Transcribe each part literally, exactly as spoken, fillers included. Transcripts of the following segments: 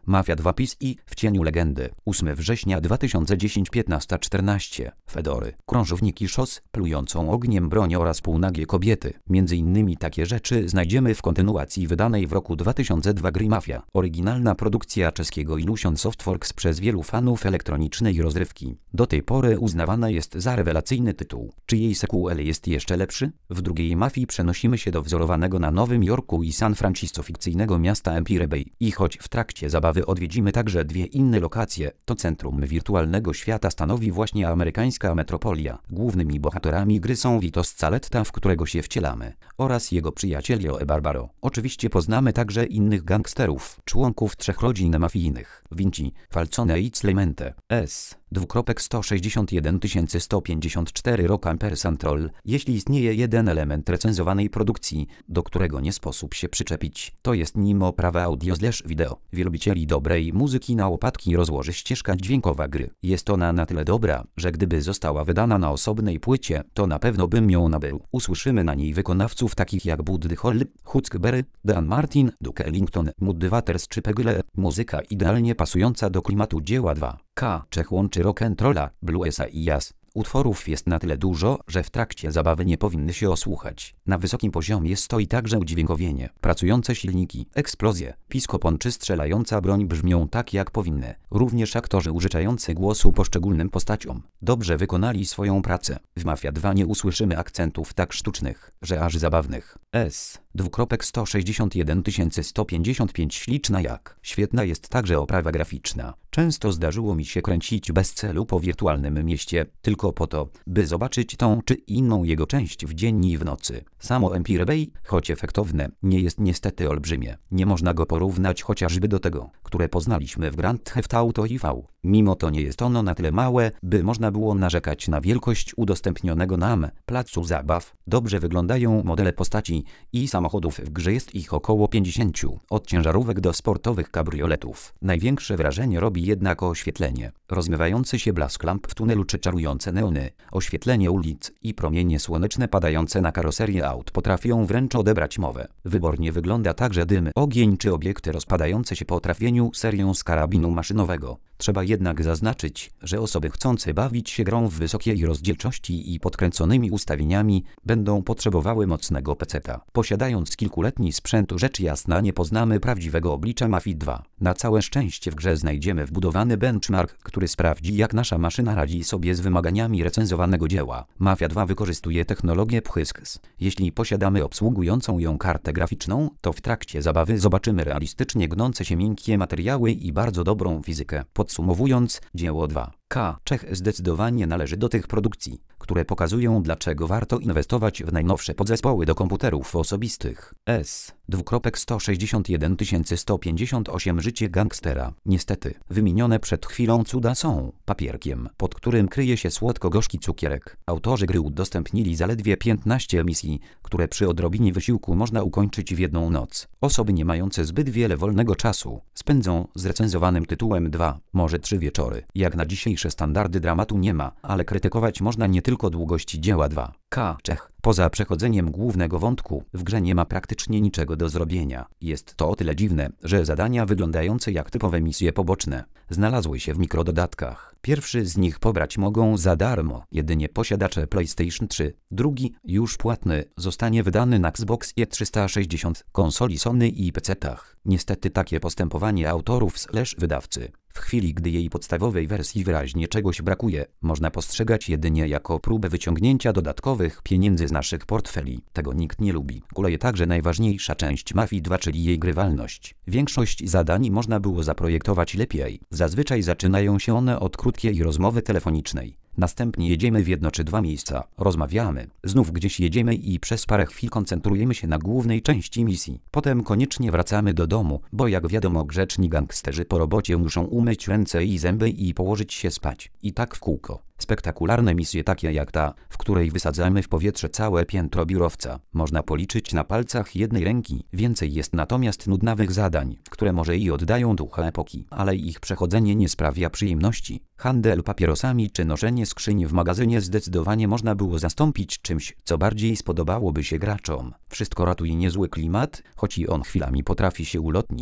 Mafia dwa P I S I w cieniu legendy. ósmego września dwa tysiące dziesiątego piętnaście czternaście. Fedory, krążowniki szos, plującą ogniem broń oraz półnagie kobiety. Między innymi takie rzeczy znajdziemy w kontynuacji wydanej w roku dwa tysiące drugiego gry Mafia. Oryginalna produkcja czeskiego Illusion Softworks przez wielu fanów elektronicznej rozrywki. Do tej pory uznawana jest za rewelacyjny tytuł. Czy jej sequel jest jeszcze lepszy? W drugiej Mafii przenosimy się do wzorowanego na Nowym Jorku i San Francisco fikcyjnego miasta Empire Bay. I choć w trakcie zabawy odwiedzimy także dwie inne lokacje, to centrum wirtualnego świata stanowi właśnie amerykańska metropolia. Głównymi bohaterami gry są Vito Scaletta, w którego się wcielamy, oraz jego przyjaciel Joe Barbaro. Oczywiście poznamy także innych gangsterów, członków trzech rodzin mafijnych: Vinci, Falcone i Clemente. S. Dwukropek sto sześćdziesiąt jeden tysięcy sto pięćdziesiąt cztery Rock Ampersand Troll. Jeśli istnieje jeden element recenzowanej produkcji, do którego nie sposób się przyczepić, to jest nim oprawa audio slash wideo. Wielbicieli dobrej muzyki na łopatki rozłoży ścieżka dźwiękowa gry. Jest ona na tyle dobra, że gdyby została wydana na osobnej płycie, to na pewno bym ją nabył. Usłyszymy na niej wykonawców takich jak Buddy Holly, Huckleberry, Dan Martin, Duke Ellington, Muddy Waters czy Peggle. Muzyka idealnie pasująca do klimatu dzieła dwa K. Czech łączy rock'n'rolla, bluesa i jazz. Utworów jest na tyle dużo, że w trakcie zabawy nie powinny się osłuchać. Na wysokim poziomie stoi także udźwiękowienie. Pracujące silniki, eksplozje, piskopon czy strzelająca broń brzmią tak jak powinny. Również aktorzy użyczający głosu poszczególnym postaciom dobrze wykonali swoją pracę. W Mafia dwa nie usłyszymy akcentów tak sztucznych, że aż zabawnych. S. Dwukropek sto sześćdziesiąt jeden tysięcy sto pięćdziesiąt pięć Śliczna jak. Świetna jest także oprawa graficzna. Często zdarzyło mi się kręcić bez celu po wirtualnym mieście, tylko po to, by zobaczyć tą czy inną jego część w dzień i w nocy. Samo Empire Bay, choć efektowne, nie jest niestety olbrzymie. Nie można go porównać chociażby do tego, które poznaliśmy w Grand Theft Auto I V. Mimo to nie jest ono na tyle małe, by można było narzekać na wielkość udostępnionego nam placu zabaw. Dobrze wyglądają modele postaci i samochodów, w grze jest ich około pięćdziesięciu, od ciężarówek do sportowych kabrioletów. Największe wrażenie robi jednak oświetlenie. Rozmywający się blask lamp w tunelu czy czarujące neony, oświetlenie ulic i promienie słoneczne padające na karoserię aut potrafią wręcz odebrać mowę. Wybornie wygląda także dym, ogień czy obiekty rozpadające się po trafieniu serią z karabinu maszynowego. Trzeba jednak zaznaczyć, że osoby chcące bawić się grą w wysokiej rozdzielczości i podkręconymi ustawieniami będą potrzebowały mocnego peceta. Posiadając kilkuletni sprzęt, rzecz jasna nie poznamy prawdziwego oblicza Mafii dwa. Na całe szczęście w grze znajdziemy wbudowany benchmark, który sprawdzi, jak nasza maszyna radzi sobie z wymaganiami recenzowanego dzieła. Mafia dwa wykorzystuje technologię P H Y S K S. Jeśli posiadamy obsługującą ją kartę graficzną, to w trakcie zabawy zobaczymy realistycznie gnące się miękkie materiały i bardzo dobrą fizykę. Podsumowując, dzieło dwa K. Czech zdecydowanie należy do tych produkcji, które pokazują, dlaczego warto inwestować w najnowsze podzespoły do komputerów osobistych. S. Dwukropek sto sześćdziesiąt jeden tysięcy sto pięćdziesiąt osiem Życie gangstera. Niestety, wymienione przed chwilą cuda są papierkiem, pod którym kryje się słodko-gorzki cukierek. Autorzy gry udostępnili zaledwie piętnaście misji, które przy odrobinie wysiłku można ukończyć w jedną noc. Osoby nie mające zbyt wiele wolnego czasu spędzą z recenzowanym tytułem dwa, może trzy wieczory. Jak na dzisiejsze standardy dramatu nie ma, ale krytykować można nie tylko długości dzieła dwa K. Czech. Poza przechodzeniem głównego wątku, w grze nie ma praktycznie niczego do zrobienia. Jest to o tyle dziwne, że zadania wyglądające jak typowe misje poboczne znalazły się w mikrododatkach. Pierwszy z nich pobrać mogą za darmo jedynie posiadacze PlayStation trzy. Drugi, już płatny, zostanie wydany na Xbox trzysta sześćdziesiąt, konsoli Sony i pecetach. Niestety takie postępowanie autorów slash wydawcy, w chwili gdy jej podstawowej wersji wyraźnie czegoś brakuje, można postrzegać jedynie jako próbę wyciągnięcia dodatkowych pieniędzy z naszych portfeli. Tego nikt nie lubi. Kuleje także najważniejsza część Mafii dwa, czyli jej grywalność. Większość zadań można było zaprojektować lepiej. Zazwyczaj zaczynają się one od krótkiej rozmowy telefonicznej. Następnie jedziemy w jedno czy dwa miejsca, rozmawiamy, znów gdzieś jedziemy i przez parę chwil koncentrujemy się na głównej części misji. Potem koniecznie wracamy do domu, bo jak wiadomo grzeczni gangsterzy po robocie muszą umyć ręce i zęby i położyć się spać. I tak w kółko. Spektakularne misje takie jak ta, w której wysadzamy w powietrze całe piętro biurowca, można policzyć na palcach jednej ręki. Więcej jest natomiast nudnawych zadań, które może i oddają ducha epoki, ale ich przechodzenie nie sprawia przyjemności. Handel papierosami czy noszenie skrzyni w magazynie zdecydowanie można było zastąpić czymś, co bardziej spodobałoby się graczom. Wszystko ratuje niezły klimat, choć i on chwilami potrafi się ulotnić.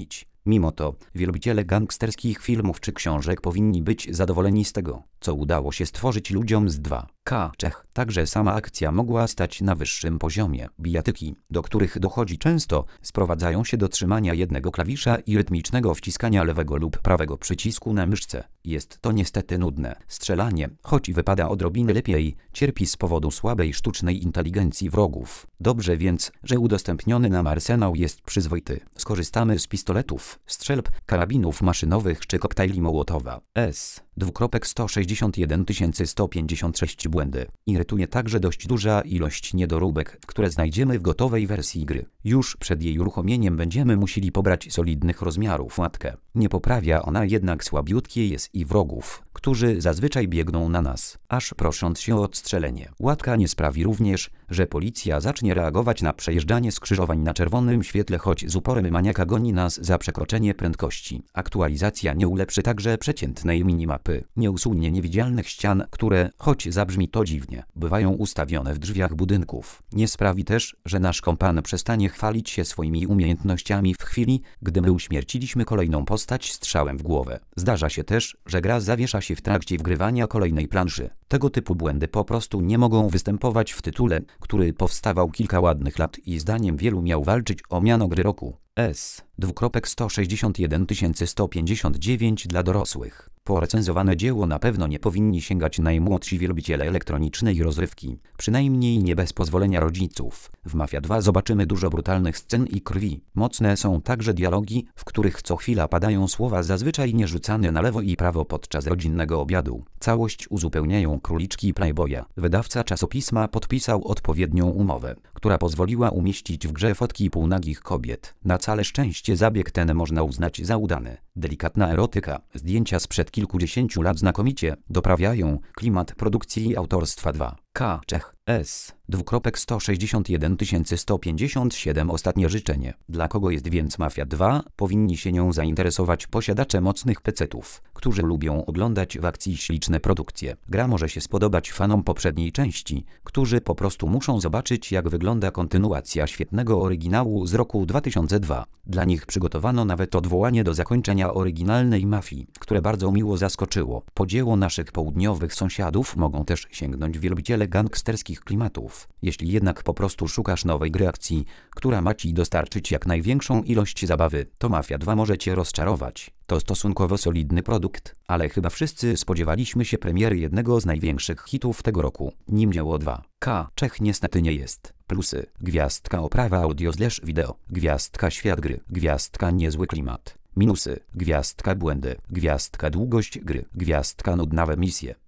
Mimo to, wielbiciele gangsterskich filmów czy książek powinni być zadowoleni z tego, co udało się stworzyć ludziom z dwa K Czech. Także sama akcja mogła stać na wyższym poziomie. Bijatyki, do których dochodzi często, sprowadzają się do trzymania jednego klawisza i rytmicznego wciskania lewego lub prawego przycisku na myszce. Jest to niestety nudne. Strzelanie, choć wypada odrobinę lepiej, cierpi z powodu słabej sztucznej inteligencji wrogów. Dobrze więc, że udostępniony nam arsenał jest przyzwoity. Skorzystamy z pistoletów, strzelb, karabinów maszynowych czy koktajli Mołotowa. S. Dwukropek sto sześćdziesiąt jeden tysięcy sto pięćdziesiąt sześć błędy. Irytuje także dość duża ilość niedoróbek, które znajdziemy w gotowej wersji gry. Już przed jej uruchomieniem będziemy musieli pobrać solidnych rozmiarów łatkę. Nie poprawia ona jednak słabiutkiej jest i wrogów, którzy zazwyczaj biegną na nas, aż prosząc się o odstrzelenie. Łatka nie sprawi również, że policja zacznie reagować na przejeżdżanie skrzyżowań na czerwonym świetle, choć z uporem maniaka goni nas za przekroczenie prędkości. Aktualizacja nie ulepszy także przeciętnej minimapy. Nie usunie niewidzialnych ścian, które, choć zabrzmi to dziwnie, bywają ustawione w drzwiach budynków. Nie sprawi też, że nasz kompan przestanie chwalić się swoimi umiejętnościami w chwili, gdy my uśmierciliśmy kolejną postać strzałem w głowę. Zdarza się też, że gra zawiesza się w trakcie wgrywania kolejnej planszy. Tego typu błędy po prostu nie mogą występować w tytule, który powstawał kilka ładnych lat i zdaniem wielu miał walczyć o miano gry roku. S. Dwukropek sto sześćdziesiąt jeden tysięcy sto pięćdziesiąt dziewięć dla dorosłych. Po recenzowane dzieło na pewno nie powinni sięgać najmłodsi wielbiciele elektronicznej rozrywki, przynajmniej nie bez pozwolenia rodziców. W Mafia dwa zobaczymy dużo brutalnych scen i krwi. Mocne są także dialogi, w których co chwila padają słowa zazwyczaj nierzucane na lewo i prawo podczas rodzinnego obiadu. Całość uzupełniają króliczki Playboya. Wydawca czasopisma podpisał odpowiednią umowę, która pozwoliła umieścić w grze fotki półnagich kobiet. Na całe szczęście zabieg ten można uznać za udany. Delikatna erotyka, zdjęcia sprzed kilkudziesięciu lat znakomicie doprawiają klimat produkcji autorstwa dwa K Czech. S. Dwukropek sto sześćdziesiąt jeden tysięcy sto pięćdziesiąt siedem Ostatnie życzenie. Dla kogo jest więc Mafia dwa? Powinni się nią zainteresować posiadacze mocnych pecetów, którzy lubią oglądać w akcji śliczne produkcje. Gra może się spodobać fanom poprzedniej części, którzy po prostu muszą zobaczyć, jak wygląda kontynuacja świetnego oryginału z roku dwa tysiące drugiego. Dla nich przygotowano nawet odwołanie do zakończenia oryginalnej Mafii, które bardzo miło zaskoczyło. Po dzieło naszych południowych sąsiadów mogą też sięgnąć wielbiciele gangsterskich klimatów. Jeśli jednak po prostu szukasz nowej gry akcji, która ma ci dostarczyć jak największą ilość zabawy, to Mafia dwa może cię rozczarować. To stosunkowo solidny produkt, ale chyba wszyscy spodziewaliśmy się premiery jednego z największych hitów tego roku, nim dzieło dwa K Czech niestety nie jest. Plusy: gwiazdka oprawa audio slash wideo, gwiazdka świat gry, gwiazdka niezły klimat. Minusy: gwiazdka błędy, gwiazdka długość gry, gwiazdka nudnawe misje.